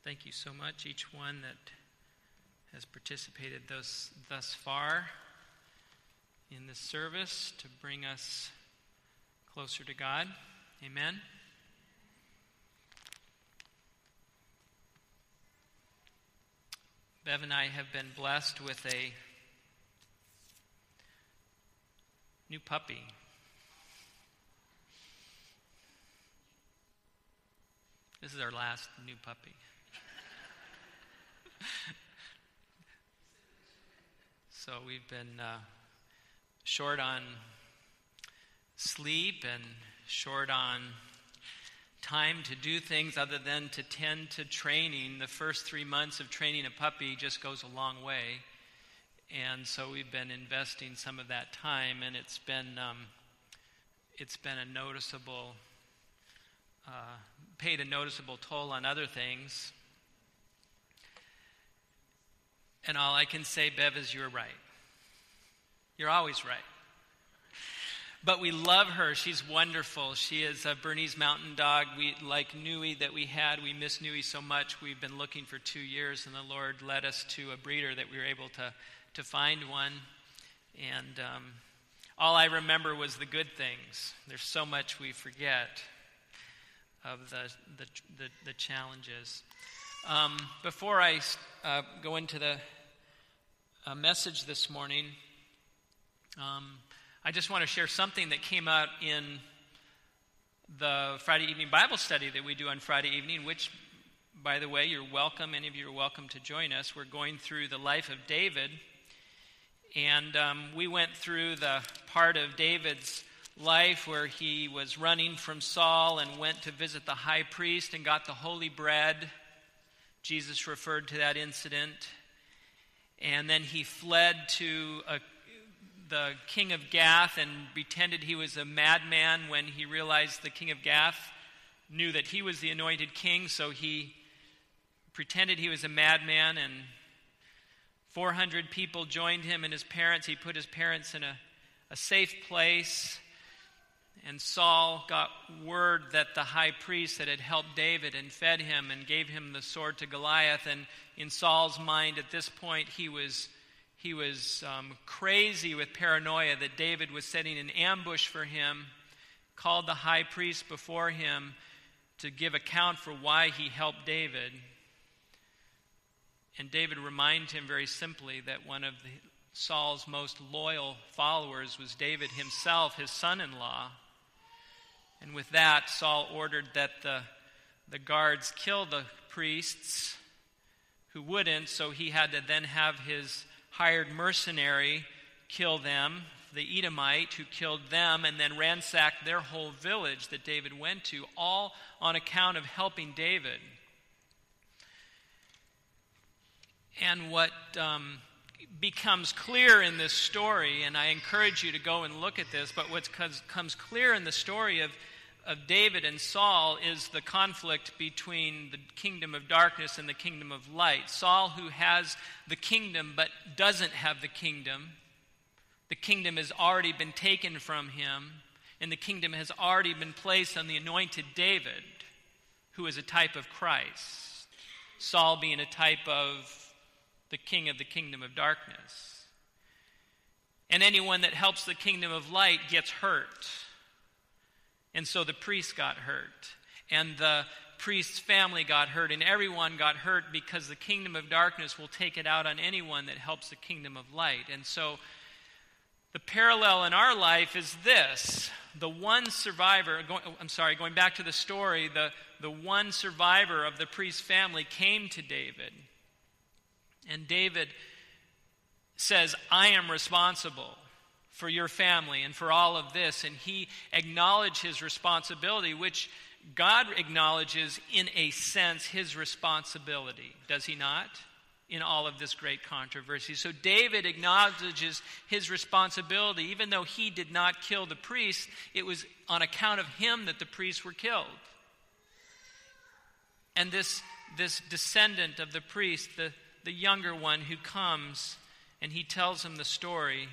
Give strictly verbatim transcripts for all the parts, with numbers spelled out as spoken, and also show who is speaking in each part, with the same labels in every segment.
Speaker 1: thank you so much, each one that has participated thus, thus far in this service to bring us closer to God. Amen. Bev and I have been blessed with a new puppy. This is our last new puppy. So we've been uh, short on sleep and short on time to do things other than to tend to training. The first three months of training a puppy just goes a long way. And so we've been investing some of that time, and it's been um, it's been a noticeable, uh, paid a noticeable toll on other things. And all I can say, Bev, is you're right. You're always right. But we love her. She's wonderful. She is a Bernese Mountain Dog. We like Nui that we had. We miss Nui so much. We've been looking for two years, and the Lord led us to a breeder that we were able to, to find one. And um, all I remember was the good things. There's so much we forget of the the, the, the challenges. Um, before I uh, go into the uh, message this morning, um, I just want to share something that came out in the Friday evening Bible study that we do on Friday evening, which, by the way, you're welcome. Any of you are welcome to join us. We're going through the life of David, and um, we went through the part of David's life where he was running from Saul and went to visit the high priest and got the holy bread. Jesus referred to that incident. And then he fled to a, the king of Gath and pretended he was a madman when he realized the king of Gath knew that he was the anointed king, so he pretended he was a madman, and four hundred people joined him and his parents. He put his parents in a, a safe place. And Saul got word that the high priest that had helped David and fed him and gave him the sword to Goliath. And in Saul's mind at this point, he was he was um, crazy with paranoia that David was setting an ambush for him, called the high priest before him to give account for why he helped David. And David reminded him very simply that one of the, Saul's most loyal followers was David himself, his son-in-law. And with that, Saul ordered that the, the guards kill the priests who wouldn't, so he had to then have his hired mercenary kill them, the Edomite who killed them, and then ransacked their whole village that David went to, all on account of helping David. And what um, becomes clear in this story, and I encourage you to go and look at this, but what comes clear in the story of, of David and Saul is the conflict between the kingdom of darkness and the kingdom of light. Saul, who has the kingdom but doesn't have the kingdom, the kingdom has already been taken from him, and the kingdom has already been placed on the anointed David, who is a type of Christ. Saul being a type of the king of the kingdom of darkness. And anyone that helps the kingdom of light gets hurt. And so the priest got hurt. And the priest's family got hurt. And everyone got hurt because the kingdom of darkness will take it out on anyone that helps the kingdom of light. And so the parallel in our life is this. The one survivor, going, I'm sorry, going back to the story, the, the one survivor of the priest's family came to David. And David says, I am responsible for your family and for all of this. And he acknowledged his responsibility, which God acknowledges in a sense his responsibility. Does he not? In all of this great controversy. So David acknowledges his responsibility. Even though he did not kill the priests, it was on account of him that the priests were killed. And this, this descendant of the priest, the the younger one who comes, and he tells him the story.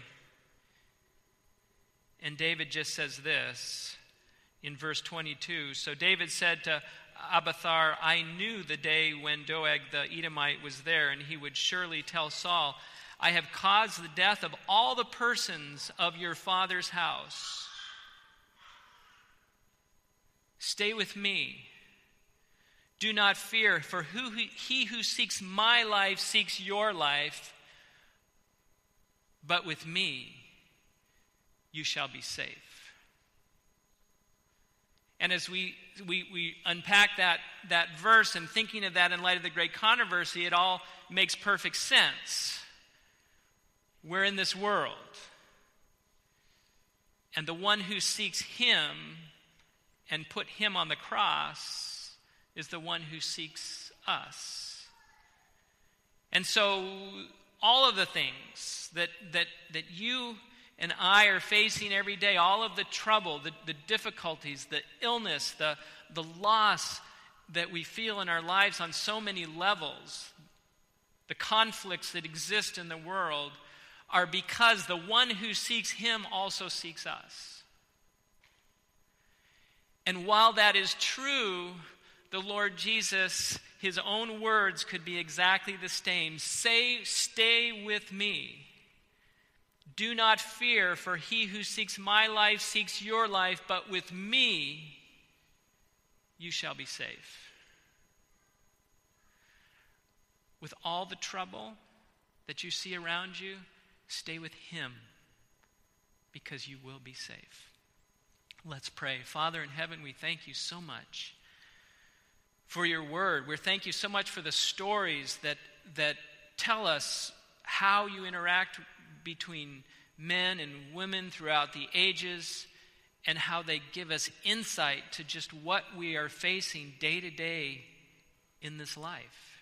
Speaker 1: And David just says this in verse twenty-two. So David said to Abiathar, I knew the day when Doeg the Edomite was there, and he would surely tell Saul, I have caused the death of all the persons of your father's house. Stay with me. Do not fear, for who he who seeks my life seeks your life, but with me you shall be safe. And as we, we, we unpack that, that verse and thinking of that in light of the great controversy, it all makes perfect sense. We're in this world. And the one who seeks him and put him on the cross is the one who seeks us. And so all of the things that that that you and I are facing every day, all of the trouble, the, the difficulties, the illness, the, the loss that we feel in our lives on so many levels, the conflicts that exist in the world, are because the one who seeks him also seeks us. And while that is true, the Lord Jesus, his own words could be exactly the same. Say, stay with me. Do not fear, for he who seeks my life seeks your life, but with me you shall be safe. With all the trouble that you see around you, stay with him, because you will be safe. Let's pray. Father in heaven, we thank you so much for your word. We thank you so much for the stories that that tell us how you interact between men and women throughout the ages, and how they give us insight to just what we are facing day to day in this life.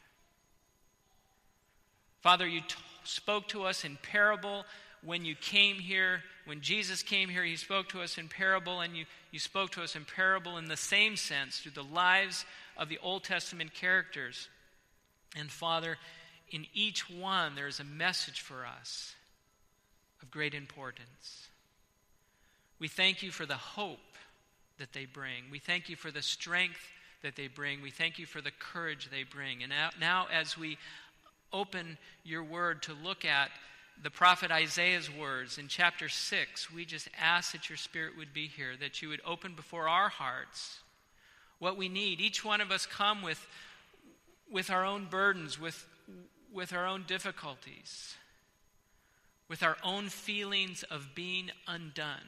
Speaker 1: Father, you t- spoke to us in parable when you came here. When Jesus came here, he spoke to us in parable, and you, you spoke to us in parable in the same sense through the lives of the Old Testament characters. And Father, in each one there is a message for us of great importance. We thank you for the hope that they bring. We thank you for the strength that they bring. We thank you for the courage they bring. And now, now as we open your word to look at the prophet Isaiah's words in chapter six, we just ask that your Spirit would be here, that you would open before our hearts what we need. Each one of us come with, with our own burdens, with, with our own difficulties, with our own feelings of being undone.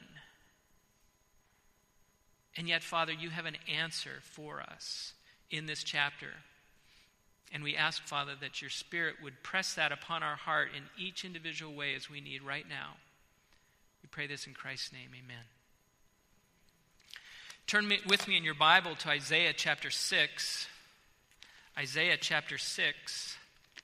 Speaker 1: And yet, Father, you have an answer for us in this chapter. And we ask, Father, that your Spirit would press that upon our heart in each individual way as we need right now. We pray this in Christ's name, amen. Turn me, with me in your Bible to Isaiah chapter six. Isaiah chapter six.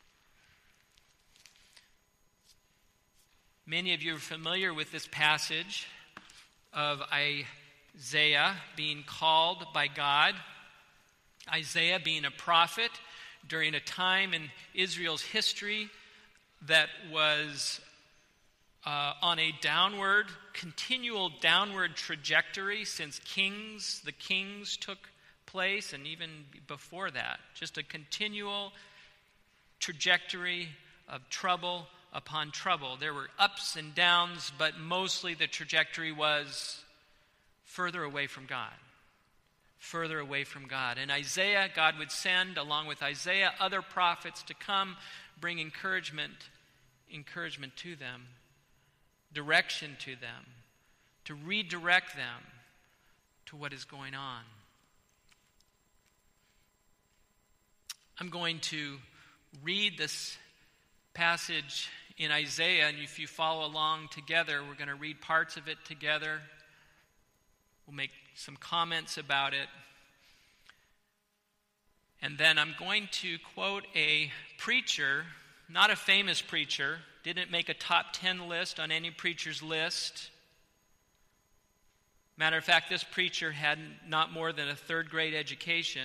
Speaker 1: Many of you are familiar with this passage of Isaiah being called by God. Isaiah being a prophet during a time in Israel's history that was uh, on a downward, continual downward trajectory since kings, the kings took place, and even before that. Just a continual trajectory of trouble upon trouble. There were ups and downs, but mostly the trajectory was further away from God. Further away from God. And Isaiah, God would send, along with Isaiah, other prophets to come bring encouragement, encouragement to them, direction to them, to redirect them to what is going on. I'm going to read this passage in Isaiah, and if you follow along together, we're going to read parts of it together. We'll make some comments about it. And then I'm going to quote a preacher, not a famous preacher, didn't make a top ten list on any preacher's list. Matter of fact, this preacher had not more than a third grade education.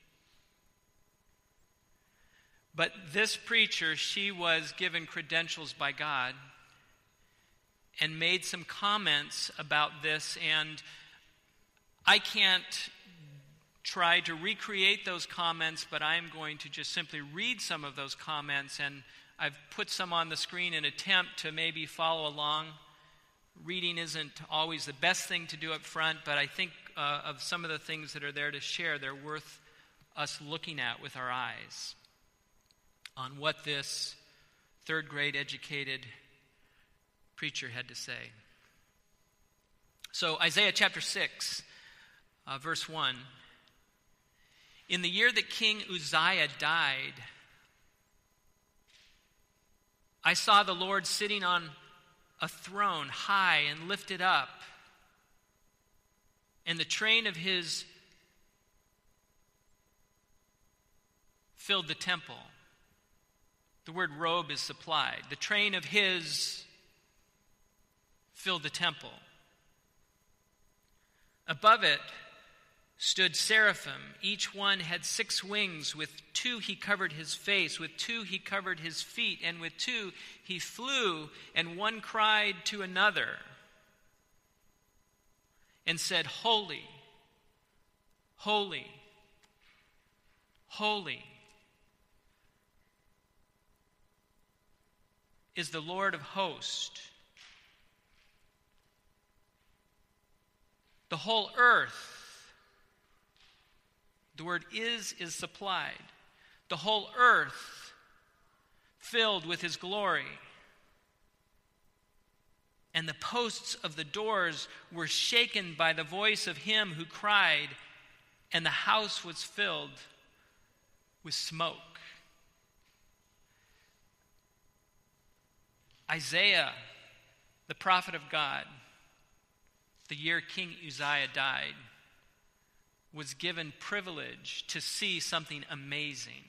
Speaker 1: But this preacher, she was given credentials by God and made some comments about this, and I can't try to recreate those comments, but I'm going to just simply read some of those comments, and I've put some on the screen in an attempt to maybe follow along. Reading isn't always the best thing to do up front, but I think uh, of some of the things that are there to share, they're worth us looking at with our eyes on what this third grade educated preacher had to say. So Isaiah chapter six, uh, verse one. In the year that King Uzziah died, I saw the Lord sitting on a throne high and lifted up, and the train of his filled the temple. The word robe is supplied. The train of his filled the temple. Above it stood seraphim. Each one had six wings. With two he covered his face, with two he covered his feet, and with two he flew, and one cried to another and said, Holy, holy, holy is the Lord of hosts. The whole earth, the word is is supplied. The whole earth filled with his glory. And the posts of the doors were shaken by the voice of him who cried, and the house was filled with smoke. Isaiah, the prophet of God, the year King Uzziah died, was given privilege to see something amazing.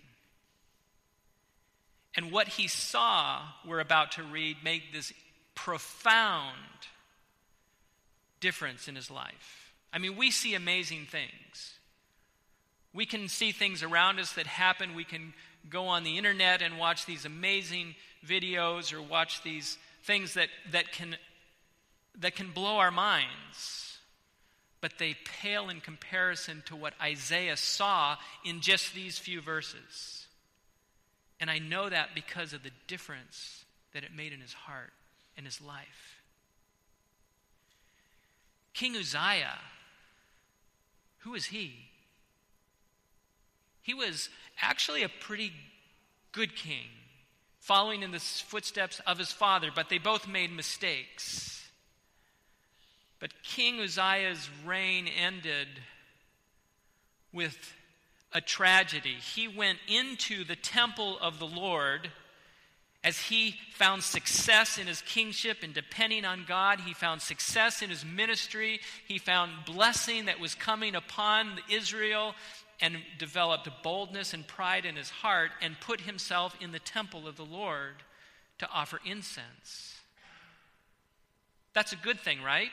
Speaker 1: And what he saw, we're about to read, made this profound difference in his life. I mean, we see amazing things. We can see things around us that happen. We can go on the internet and watch these amazing videos or watch these things that, that can that can blow our minds. But they pale in comparison to what Isaiah saw in just these few verses. And I know that because of the difference that it made in his heart and his life. King Uzziah, who is he? He was actually a pretty good king, following in the footsteps of his father, but they both made mistakes. But King Uzziah's reign ended with a tragedy. He went into the temple of the Lord as he found success in his kingship and depending on God. He found success in his ministry. He found blessing that was coming upon Israel and developed boldness and pride in his heart and put himself in the temple of the Lord to offer incense. That's a good thing, right?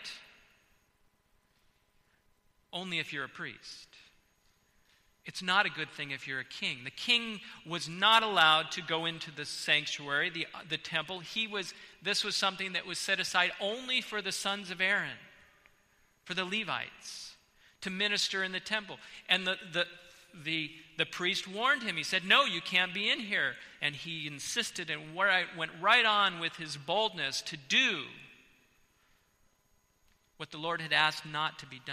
Speaker 1: Only if you're a priest. It's not a good thing if you're a king. The king was not allowed to go into the sanctuary, the, the temple. He was. This was something that was set aside only for the sons of Aaron, for the Levites, to minister in the temple. And the, the, the, the priest warned him. He said, no, you can't be in here. And he insisted and went right on with his boldness to do what the Lord had asked not to be done.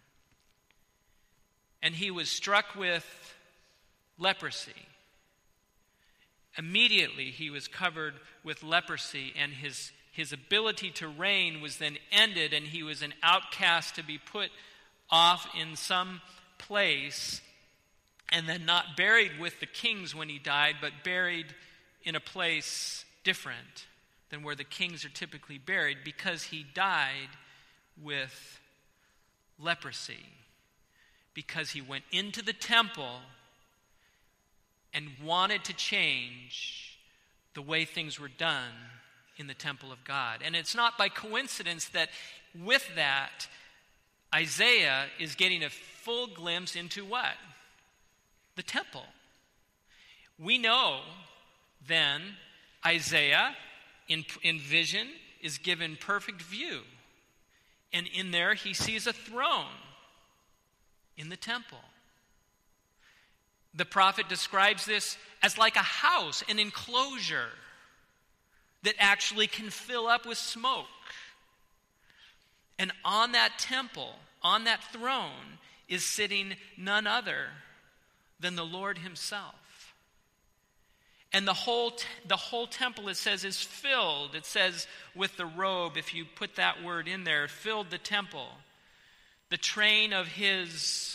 Speaker 1: And he was struck with leprosy. Immediately he was covered with leprosy, and his, his ability to reign was then ended, and he was an outcast to be put off in some place, and then not buried with the kings when he died, but buried in a place different than where the kings are typically buried, because he died with leprosy. Because he went into the temple and wanted to change the way things were done in the temple of God. And it's not by coincidence that with that, Isaiah is getting a full glimpse into what? The temple. We know then Isaiah in, in vision is given perfect view. And in there he sees a throne in the temple. The prophet describes this as like a house, an enclosure that actually can fill up with smoke. And on that temple, on that throne, is sitting none other than the Lord himself. And the whole t- the whole temple, it says, is filled. It says with the robe, if you put that word in there, filled the temple. The train of his,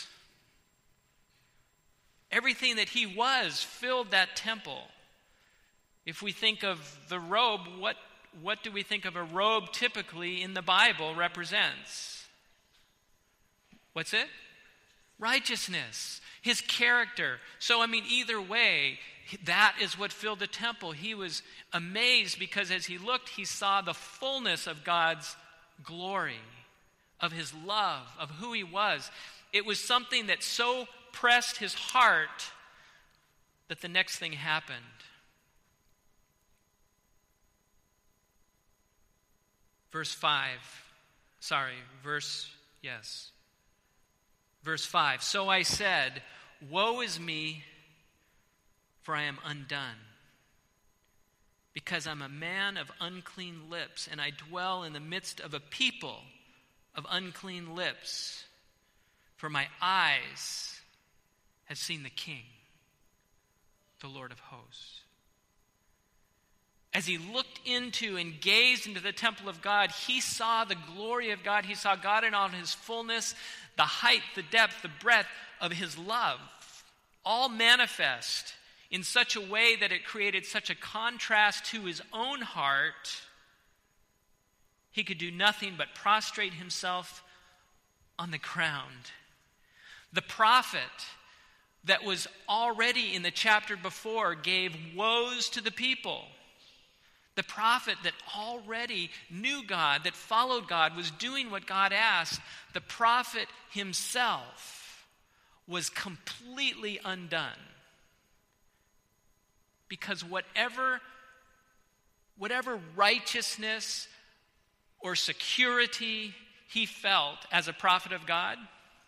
Speaker 1: everything that he was, filled that temple. If we think of the robe, what, what do we think of a robe typically in the Bible represents? What's it? Righteousness, his character. So, I mean, either way, that is what filled the temple. He was amazed because as he looked, he saw the fullness of God's glory, of his love, of who he was. It was something that so pressed his heart that the next thing happened. Verse five. Sorry, verse, yes. Verse five. So I said, woe is me, for I am undone, because I'm a man of unclean lips, and I dwell in the midst of a people of unclean lips. For my eyes have seen the King, the Lord of hosts. As he looked into and gazed into the temple of God, he saw the glory of God. He saw God in all his fullness, the height, the depth, the breadth of his love, all manifest in such a way that it created such a contrast to his own heart. He could do nothing but prostrate himself on the ground. The prophet that was already in the chapter before gave woes to the people. The prophet that already knew God, that followed God, was doing what God asked. The prophet himself was completely undone. Because whatever, whatever righteousness or security he felt as a prophet of God,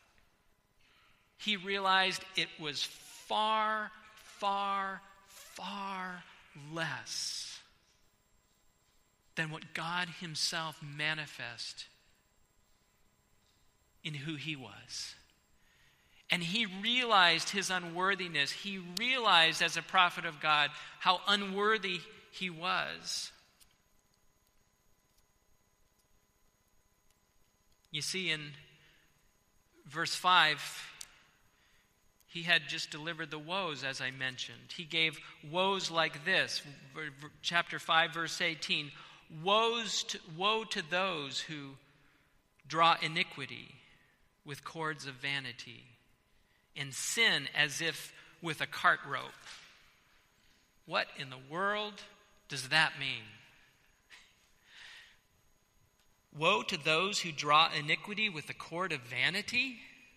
Speaker 1: he realized it was far, far, far less than what God himself manifest in who he was. And he realized his unworthiness. He realized as a prophet of God how unworthy he was. You see, in verse five, he had just delivered the woes, as I mentioned. He gave woes like this. Chapter five, verse eighteen. Woes to, woe to those who draw iniquity with cords of vanity, and sin as if with a cart rope. What in the world does that mean? Woe to those who draw iniquity with a cord of vanity?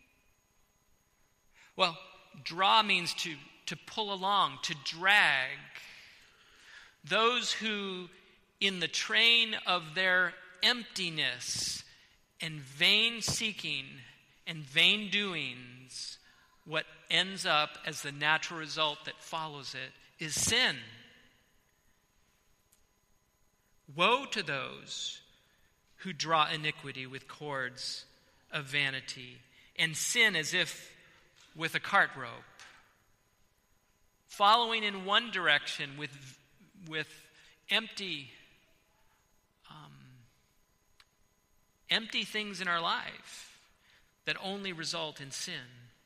Speaker 1: Well, draw means to, to pull along, to drag. Those who, in the train of their emptiness and vain seeking and vain doings, what ends up as the natural result that follows it is sin. Woe to those who draw iniquity with cords of vanity, and sin as if with a cart rope, following in one direction with, with empty, um, empty things in our life that only result in sin.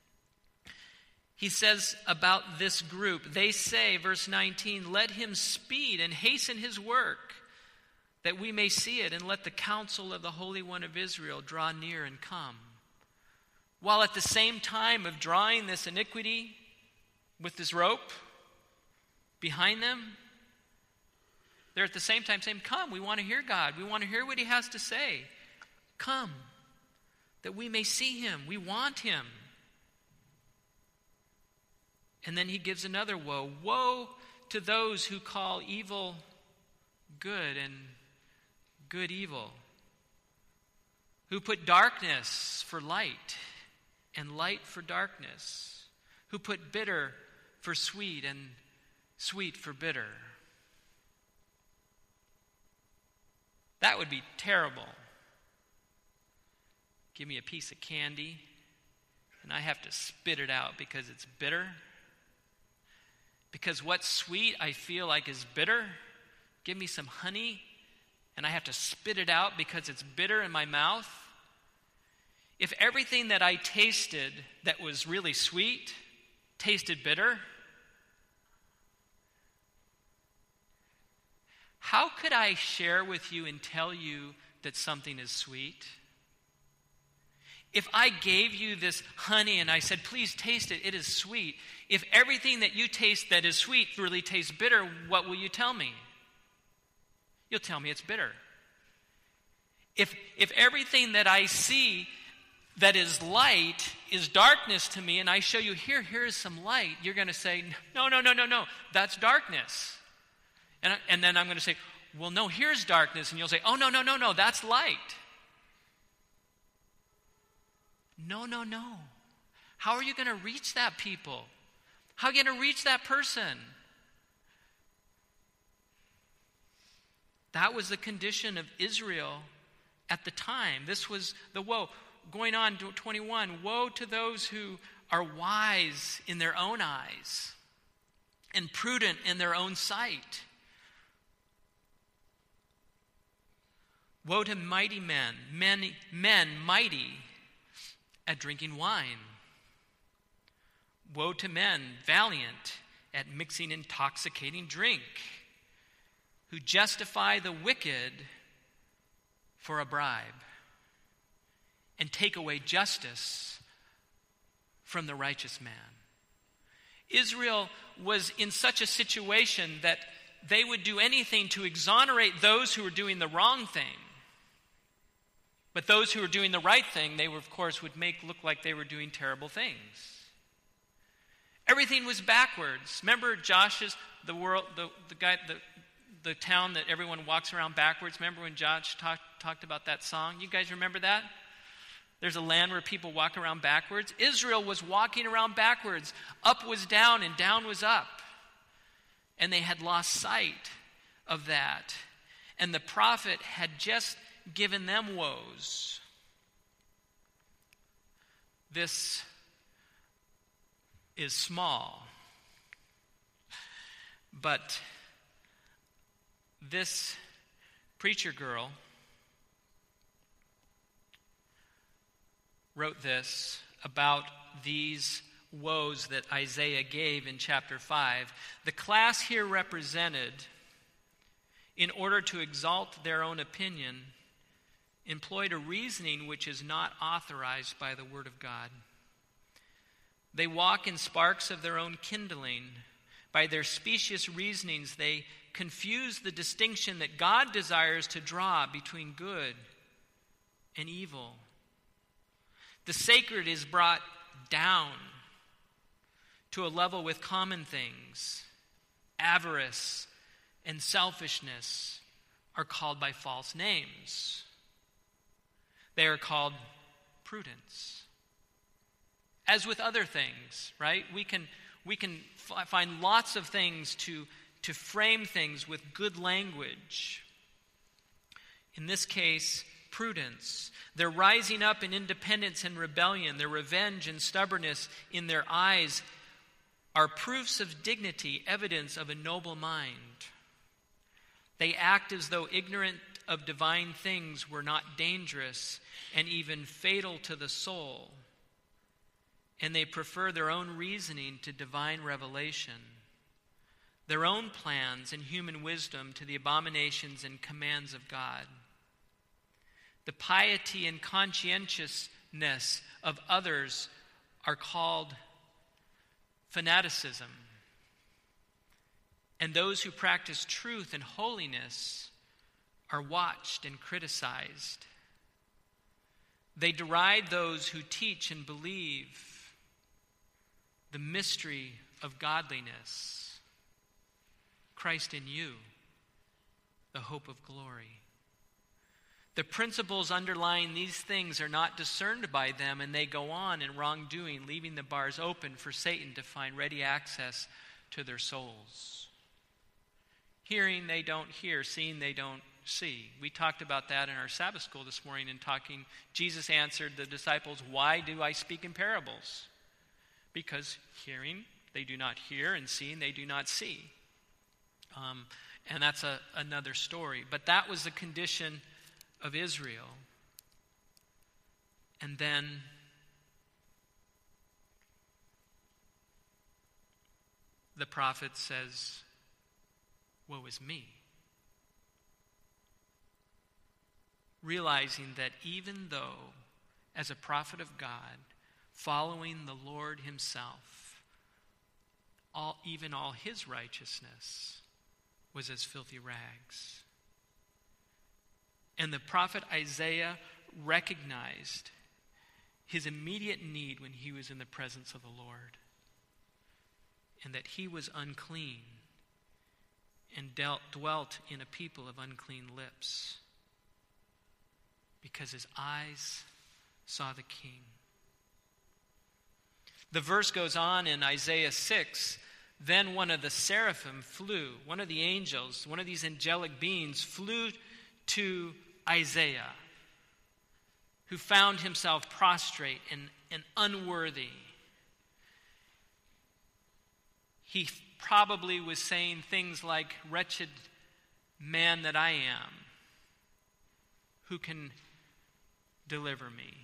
Speaker 1: He says about this group, they say, verse nineteen, let him speed and hasten his work, that we may see it, and let the counsel of the Holy One of Israel draw near and come. While at the same time of drawing this iniquity with this rope behind them, they're at the same time saying, come, we want to hear God. We want to hear what he has to say. Come, that we may see him. We want him. And then he gives another woe. Woe to those who call evil good and good evil, who put darkness for light and light for darkness, who put bitter for sweet and sweet for bitter. That would be terrible. Give me a piece of candy, and I have to spit it out because it's bitter. Because what's sweet I feel like is bitter. Give me some honey, and I have to spit it out because it's bitter in my mouth. If everything that I tasted that was really sweet tasted bitter, how could I share with you and tell you that something is sweet? If I gave you this honey and I said, please taste it, it is sweet. If everything that you taste that is sweet really tastes bitter, what will you tell me? You'll tell me it's bitter. If, if everything that I see that is light is darkness to me, and I show you here, here is some light, you're going to say, no, no, no, no, no, that's darkness. And, I, and then I'm going to say, well, no, here's darkness. And you'll say, oh, no, no, no, no, that's light. No, no, no. How are you going to reach that people? How are you going to reach that person? That was the condition of Israel at the time. This was the woe. Going on to twenty-one, woe to those who are wise in their own eyes and prudent in their own sight. Woe to mighty men, men, men mighty at drinking wine. Woe to men valiant at mixing intoxicating drink, who justify the wicked for a bribe and take away justice from the righteous man. Israel was in such a situation that they would do anything to exonerate those who were doing the wrong thing. But those who were doing the right thing, they were, of course, would make look like they were doing terrible things. Everything was backwards. Remember Josh's, the world, the, the guy, the, the town that everyone walks around backwards? Remember when Josh talk, talked about that song? You guys remember that? There's a land where people walk around backwards. Israel was walking around backwards. Up was down and down was up. And they had lost sight of that. And the prophet had just given them woes. This is small, but this preacher girl wrote this about these woes that Isaiah gave in chapter five. The class here represented, in order to exalt their own opinion, employed a reasoning which is not authorized by the Word of God. They walk in sparks of their own kindling. By their specious reasonings, they confuse the distinction that God desires to draw between good and evil. The sacred is brought down to a level with common things. Avarice and selfishness are called by false names. They are called prudence. As with other things, right? We can we can f- find lots of things to, to frame things with good language. In this case, prudence. Their rising up in independence and rebellion, their revenge and stubbornness in their eyes are proofs of dignity, evidence of a noble mind. They act as though ignorant of divine things were not dangerous and even fatal to the soul. And they prefer their own reasoning to divine revelation, their own plans and human wisdom to the abominations and commands of God. The piety and conscientiousness of others are called fanaticism. And those who practice truth and holiness are watched and criticized. They deride those who teach and believe the mystery of godliness, Christ in you, the hope of glory. The principles underlying these things are not discerned by them, and they go on in wrongdoing, leaving the bars open for Satan to find ready access to their souls. Hearing, they don't hear. Seeing, they don't see. We talked about that in our Sabbath school this morning in talking. Jesus answered the disciples, "Why do I speak in parables? Because hearing, they do not hear, and seeing, they do not see." Um, and that's a, another story. But that was the condition of Israel. And then the prophet says, "Woe is me." Realizing that even though, as a prophet of God, following the Lord himself, all, even all his righteousness was as filthy rags. And the prophet Isaiah recognized his immediate need when he was in the presence of the Lord, and that he was unclean and dealt, dwelt in a people of unclean lips, because his eyes saw the King. The verse goes on in Isaiah six, "Then one of the seraphim flew," one of the angels, one of these angelic beings flew to Isaiah, who found himself prostrate and, and unworthy. He probably was saying things like, "Wretched man that I am, who can deliver me?"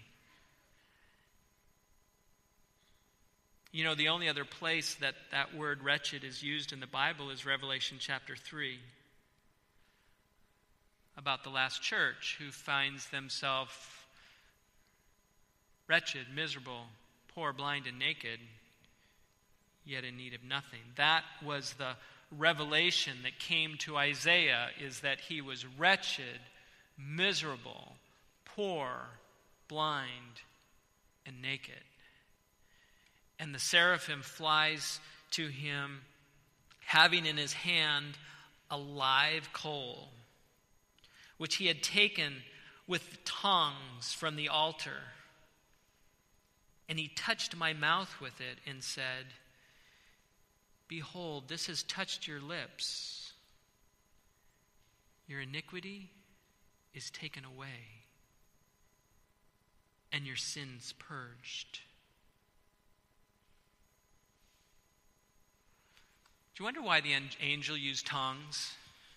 Speaker 1: You know, the only other place that that word wretched is used in the Bible is Revelation chapter three, about the last church who finds themselves wretched, miserable, poor, blind, and naked, yet in need of nothing. That was the revelation that came to Isaiah, is that he was wretched, miserable, poor, blind, and naked. And the seraphim flies to him, having in his hand a live coal, which he had taken with tongs from the altar. And he touched my mouth with it and said, "Behold, this has touched your lips. Your iniquity is taken away, and your sins purged." Do you wonder why the angel used tongs?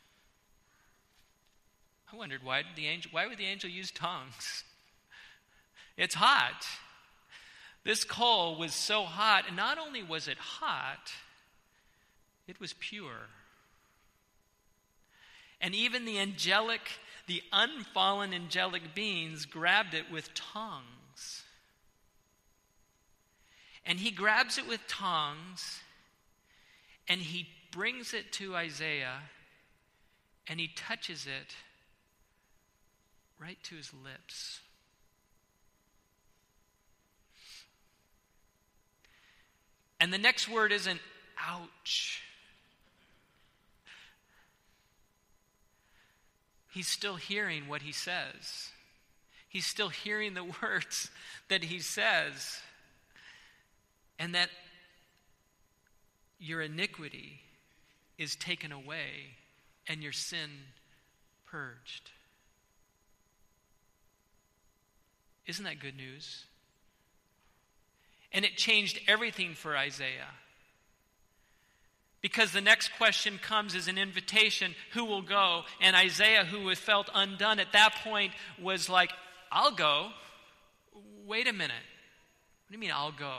Speaker 1: I wondered why did the angel why would the angel use tongs? It's hot. This coal was so hot, and not only was it hot, it was pure. And even the angelic, the unfallen angelic beings grabbed it with tongs. And he grabs it with tongs, and he brings it to Isaiah, and he touches it right to his lips. And the next word isn't ouch. He's still hearing what he says. He's still hearing the words that he says. And that your iniquity is taken away and your sin purged. Isn't that good news? And it changed everything for Isaiah. Because the next question comes as an invitation, who will go? And Isaiah, who had felt undone at that point, was like, I'll go. Wait a minute. What do you mean I'll go?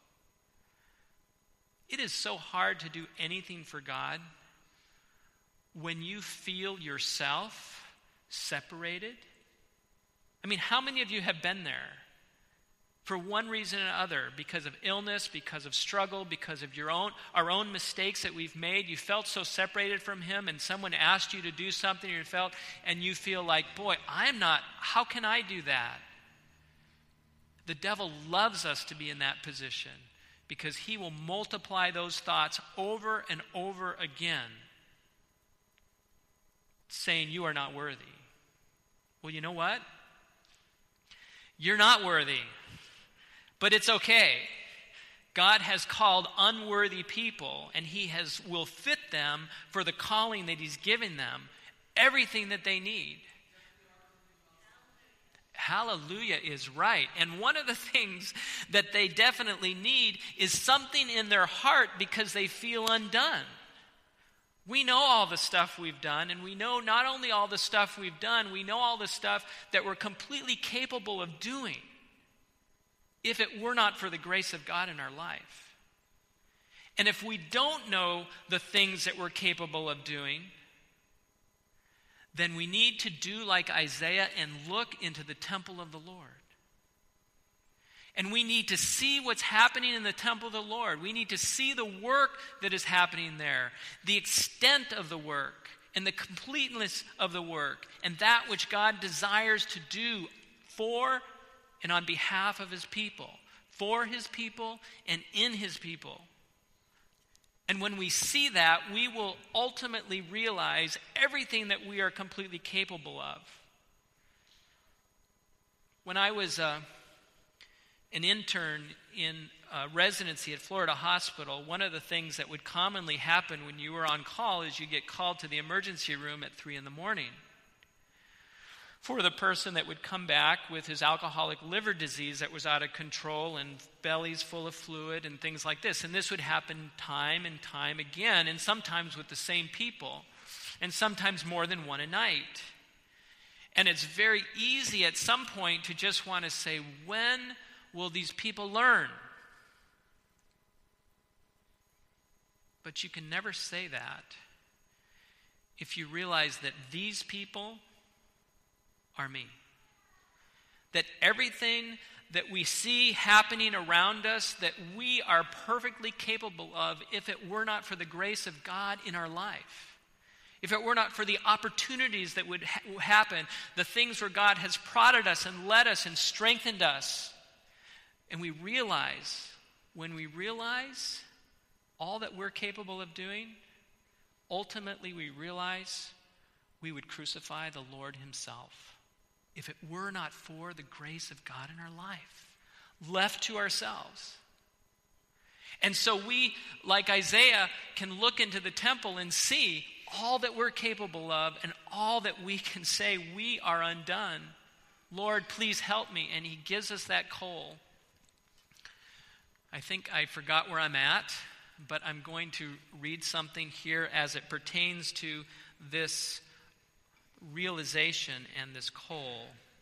Speaker 1: It is so hard to do anything for God when you feel yourself separated. I mean, how many of you have been there? For one reason or another, because of illness, because of struggle, because of your own, our own mistakes that we've made, you felt so separated from Him, and someone asked you to do something, and you felt, and you feel like, boy, I'm not, how can I do that? The devil loves us to be in that position, because he will multiply those thoughts over and over again, saying you are not worthy. Well, you know what? You're not worthy, but it's okay. God has called unworthy people, and he has will fit them for the calling that he's given them, everything that they need. Hallelujah is right. And one of the things that they definitely need is something in their heart because they feel undone. We know all the stuff we've done, and we know not only all the stuff we've done, we know all the stuff that we're completely capable of doing if it were not for the grace of God in our life. And if we don't know the things that we're capable of doing, then we need to do like Isaiah and look into the temple of the Lord. And we need to see what's happening in the temple of the Lord. We need to see the work that is happening there, the extent of the work, and the completeness of the work, and that which God desires to do for and on behalf of his people, for his people and in his people. And when we see that, we will ultimately realize everything that we are completely capable of. When I was uh, an intern in uh, residency at Florida Hospital, one of the things that would commonly happen when you were on call is you get called to the emergency room at three in the morning for the person that would come back with his alcoholic liver disease that was out of control and bellies full of fluid and things like this. And this would happen time and time again, and sometimes with the same people, and sometimes more than one a night. And it's very easy at some point to just want to say, when will these people learn? But you can never say that if you realize that these people are me. That everything that we see happening around us, that we are perfectly capable of if it were not for the grace of God in our life. If it were not for the opportunities that would ha- happen, the things where God has prodded us and led us and strengthened us. And we realize, when we realize all that we're capable of doing, ultimately we realize we would crucify the Lord himself if it were not for the grace of God in our life, left to ourselves. And so we, like Isaiah, can look into the temple and see all that we're capable of and all that we can say we are undone. Lord, please help me. And he gives us that coal. I think I forgot where I'm at, but I'm going to read something here as it pertains to this realization and this coal.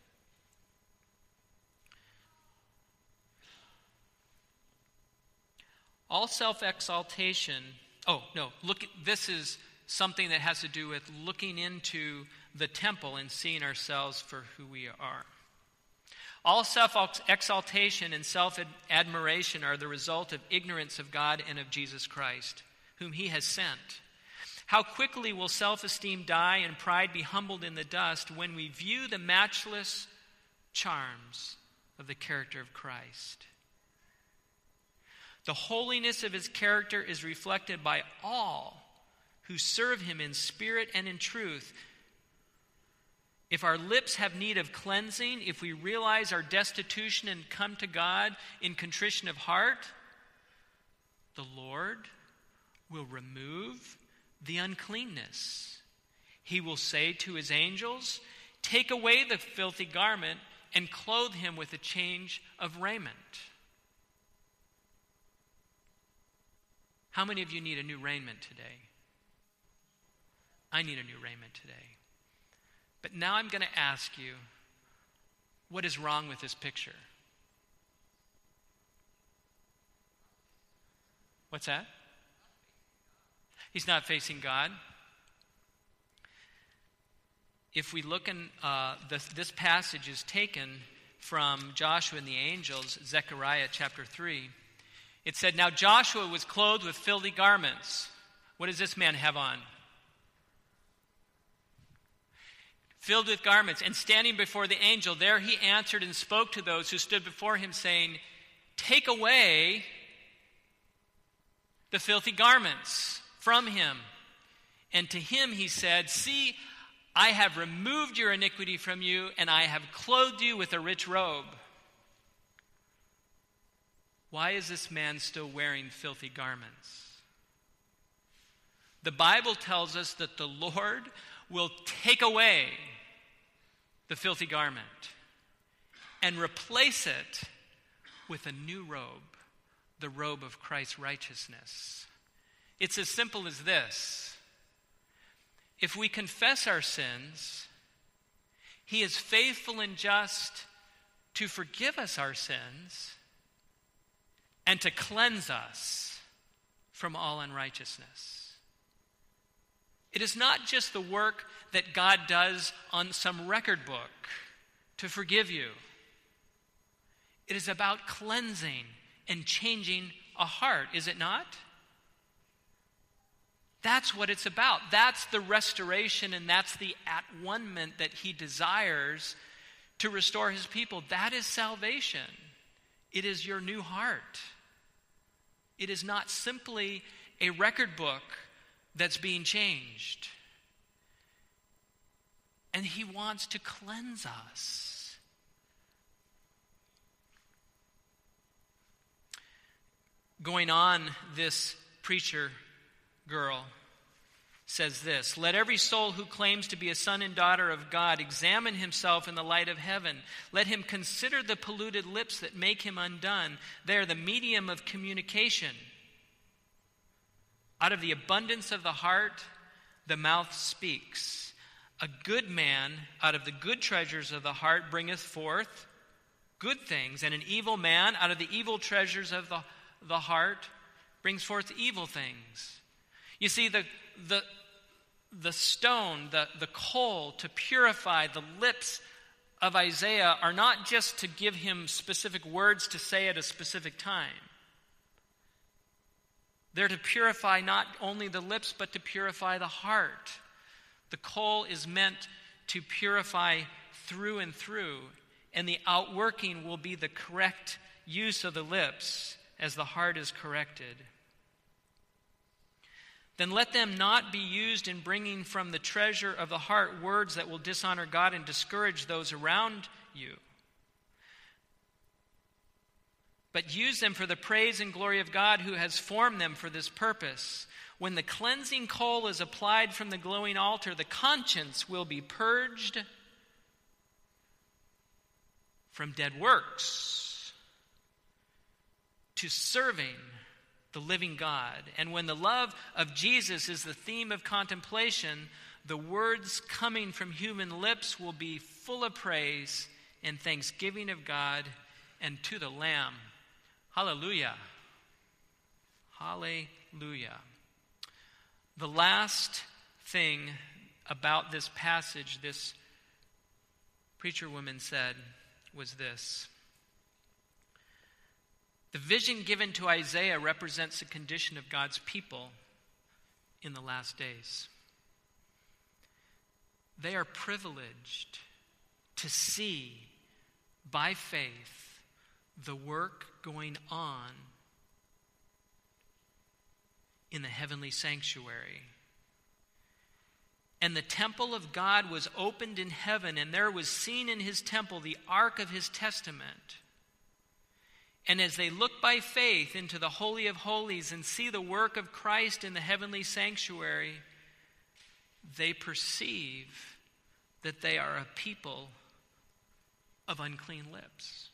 Speaker 1: All self-exaltation, oh no, look, this is something that has to do with looking into the temple and seeing ourselves for who we are. All self-exaltation and self-admiration are the result of ignorance of God and of Jesus Christ, whom he has sent. How quickly will self-esteem die and pride be humbled in the dust when we view the matchless charms of the character of Christ. The holiness of his character is reflected by all who serve him in spirit and in truth. If our lips have need of cleansing, if we realize our destitution and come to God in contrition of heart, the Lord will remove the uncleanness. He will say to his angels, take away the filthy garment and clothe him with a change of raiment. How many of you need a new raiment today? I need a new raiment today. But now I'm going to ask you, what is wrong with this picture? What's that? He's not facing God. If we look in, uh, this, this passage is taken from Joshua and the angels, Zechariah chapter three. It said, now Joshua was clothed with filthy garments. What does this man have on? Filled with garments, and standing before the angel, there he answered and spoke to those who stood before him, saying, take away the filthy garments from him. And to him he said, see, I have removed your iniquity from you, and I have clothed you with a rich robe. Why is this man still wearing filthy garments? The Bible tells us that the Lord will take away the filthy garment and replace it with a new robe, the robe of Christ's righteousness. It's as simple as this. If we confess our sins, he is faithful and just to forgive us our sins and to cleanse us from all unrighteousness. It is not just the work that God does on some record book to forgive you. It is about cleansing and changing a heart, is it not? That's what it's about. That's the restoration and that's the at-one-ment that he desires to restore his people. That is salvation. It is your new heart. It is not simply a record book that's being changed. And he wants to cleanse us. Going on, this preacher girl says this: let every soul who claims to be a son and daughter of God examine himself in the light of heaven. Let him consider the polluted lips that make him undone. They are the medium of communication. Out of the abundance of the heart, the mouth speaks. A good man out of the good treasures of the heart bringeth forth good things, and an evil man out of the evil treasures of the, the heart brings forth evil things. You see, the the the stone, the, the coal to purify the lips of Isaiah are not just to give him specific words to say at a specific time. They're to purify not only the lips, but to purify the heart. The coal is meant to purify through and through, and the outworking will be the correct use of the lips as the heart is corrected. Then let them not be used in bringing from the treasure of the heart words that will dishonor God and discourage those around you. But use them for the praise and glory of God who has formed them for this purpose. When the cleansing coal is applied from the glowing altar, the conscience will be purged from dead works to serving the living God. And when the love of Jesus is the theme of contemplation, the words coming from human lips will be full of praise and thanksgiving of God and to the Lamb. Hallelujah. Hallelujah. The last thing about this passage, this preacher woman said, was this: the vision given to Isaiah represents the condition of God's people in the last days. They are privileged to see by faith the work going on in the heavenly sanctuary. And the temple of God was opened in heaven, and there was seen in his temple the ark of his testament. And as they look by faith into the Holy of Holies and see the work of Christ in the heavenly sanctuary, they perceive that they are a people of unclean lips.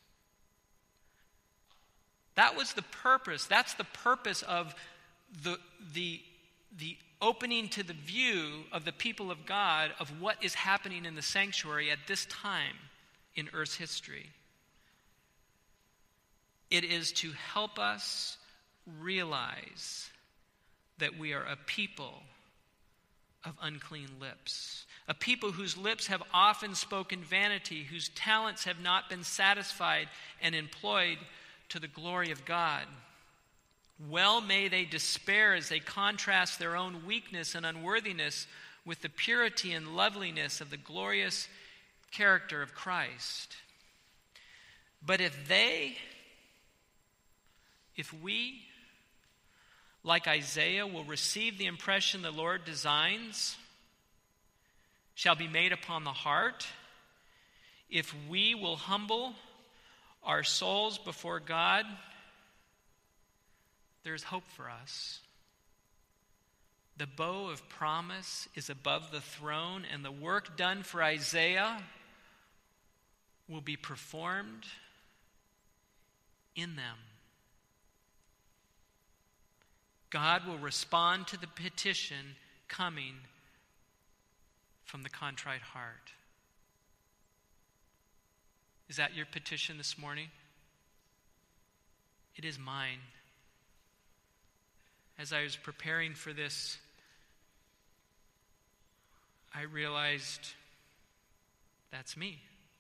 Speaker 1: That was the purpose. That's the purpose of the, the, the opening to the view of the people of God of what is happening in the sanctuary at this time in Earth's history. It is to help us realize that we are a people of unclean lips, a people whose lips have often spoken vanity, whose talents have not been satisfied and employed to the glory of God. Well may they despair as they contrast their own weakness and unworthiness with the purity and loveliness of the glorious character of Christ. But if they, if we, like Isaiah, will receive the impression the Lord designs, shall be made upon the heart, if we will humble our souls before God, there's hope for us. The bow of promise is above the throne, and the work done for Isaiah will be performed in them. God will respond to the petition coming from the contrite heart. Is that your petition this morning? It is mine. As I was preparing for this, I realized that's me.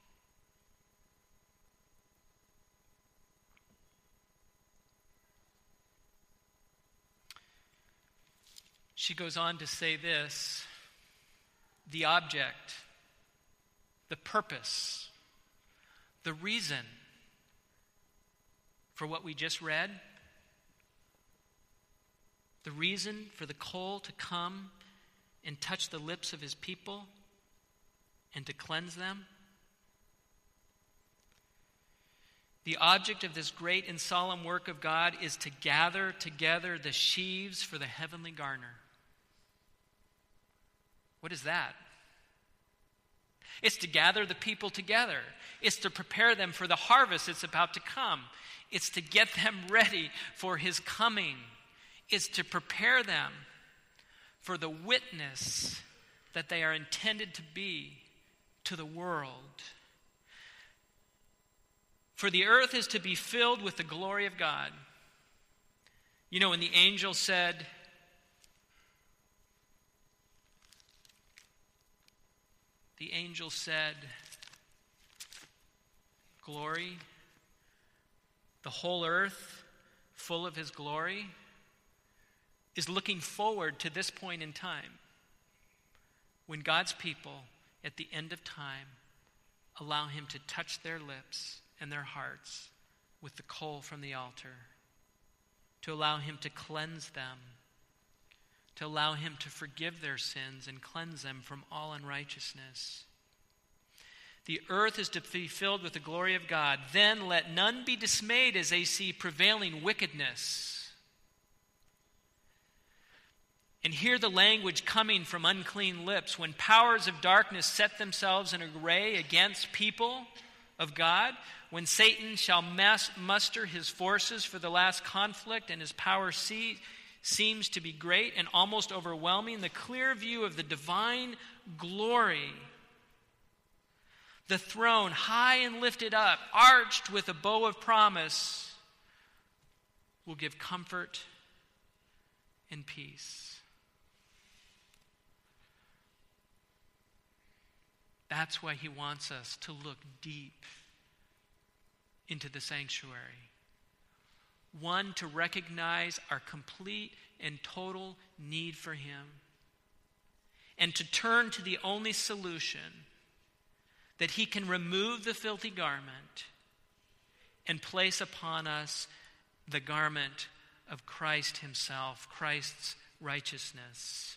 Speaker 1: She goes on to say this: the object, the purpose, the reason for what we just read, the reason for the coal to come and touch the lips of his people and to cleanse them. The object of this great and solemn work of God is to gather together the sheaves for the heavenly garner. What is that? It's to gather the people together. It's to prepare them for the harvest that's about to come. It's to get them ready for his coming. It's to prepare them for the witness that they are intended to be to the world. For the earth is to be filled with the glory of God. You know, when the angel said, the angel said, glory, the whole earth full of his glory, is looking forward to this point in time when God's people at the end of time allow him to touch their lips and their hearts with the coal from the altar, to allow him to cleanse them, to allow him to forgive their sins and cleanse them from all unrighteousness. The earth is to be filled with the glory of God. Then let none be dismayed as they see prevailing wickedness, and hear the language coming from unclean lips, when powers of darkness set themselves in array against people of God, when Satan shall mass, muster his forces for the last conflict, and his power see, seems to be great and almost overwhelming, the clear view of the divine glory, the throne high and lifted up, arched with a bow of promise, will give comfort and peace. That's why he wants us to look deep into the sanctuary. One, to recognize our complete and total need for him, and to turn to the only solution, that he can remove the filthy garment and place upon us the garment of Christ himself, Christ's righteousness.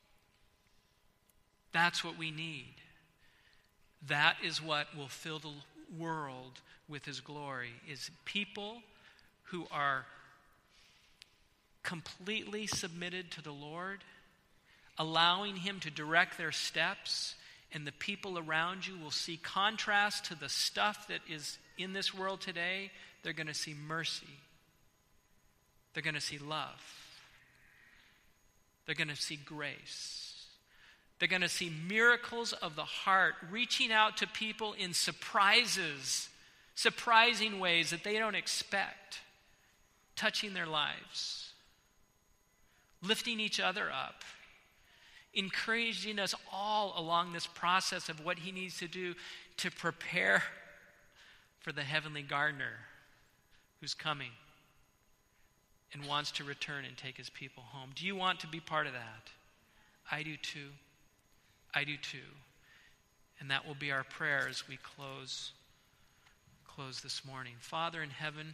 Speaker 1: That's what we need. That is what will fill the world with his glory, is people who are completely submitted to the Lord, allowing him to direct their steps, and the people around you will see contrast to the stuff that is in this world today. They're going to see mercy. They're going to see love. They're going to see grace. They're going to see miracles of the heart, reaching out to people in surprises, surprising ways that they don't expect, touching their lives, lifting each other up, encouraging us all along this process of what he needs to do to prepare for the heavenly gardener who's coming and wants to return and take his people home. Do you want to be part of that? I do too. I do too. And that will be our prayer as we close, close this morning. Father in heaven,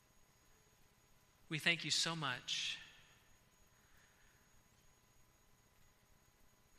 Speaker 1: we thank you so much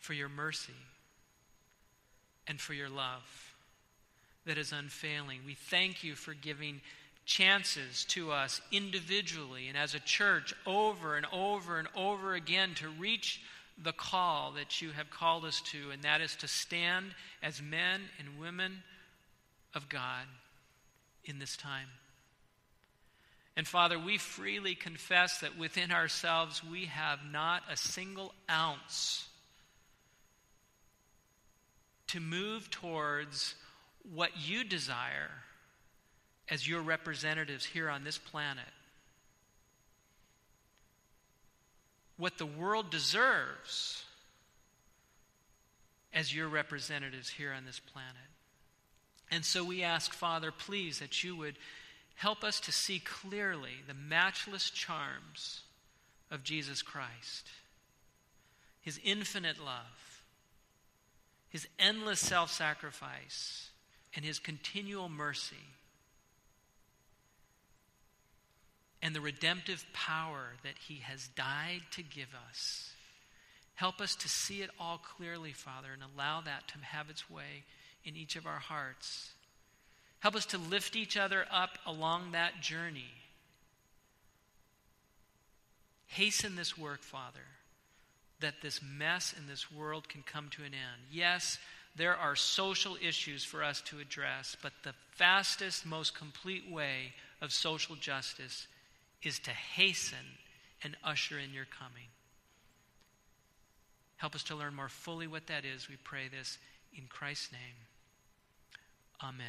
Speaker 1: for your mercy and for your love that is unfailing. We thank you for giving chances to us individually and as a church over and over and over again to reach the call that you have called us to, and that is to stand as men and women of God in this time. And Father, we freely confess that within ourselves we have not a single ounce to move towards what you desire as your representatives here on this planet. What the world deserves as your representatives here on this planet. And so we ask, Father, please, that you would help us to see clearly the matchless charms of Jesus Christ, his infinite love, his endless self-sacrifice, and his continual mercy, and the redemptive power that he has died to give us. Help us to see it all clearly, Father, and allow that to have its way in each of our hearts. Help us to lift each other up along that journey. Hasten this work, Father, that this mess in this world can come to an end. Yes, there are social issues for us to address, but the fastest, most complete way of social justice is to hasten and usher in your coming. Help us to learn more fully what that is. We pray this in Christ's name. Amen.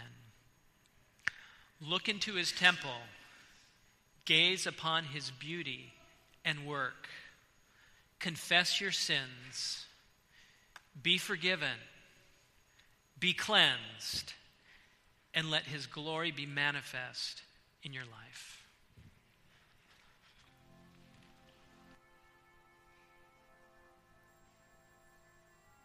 Speaker 1: Look into his temple. Gaze upon his beauty and work. Confess your sins. Be forgiven. Be cleansed. And let his glory be manifest in your life.